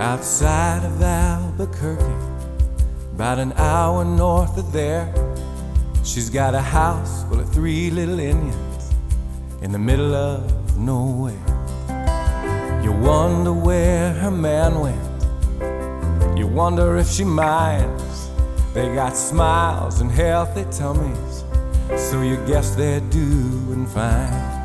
Outside of Albuquerque, about an hour north of there, she's got a house full of 3 little Indians in the middle of nowhere. You wonder where her man went, you wonder if she minds. They got smiles and healthy tummies, so you guess they're doing fine.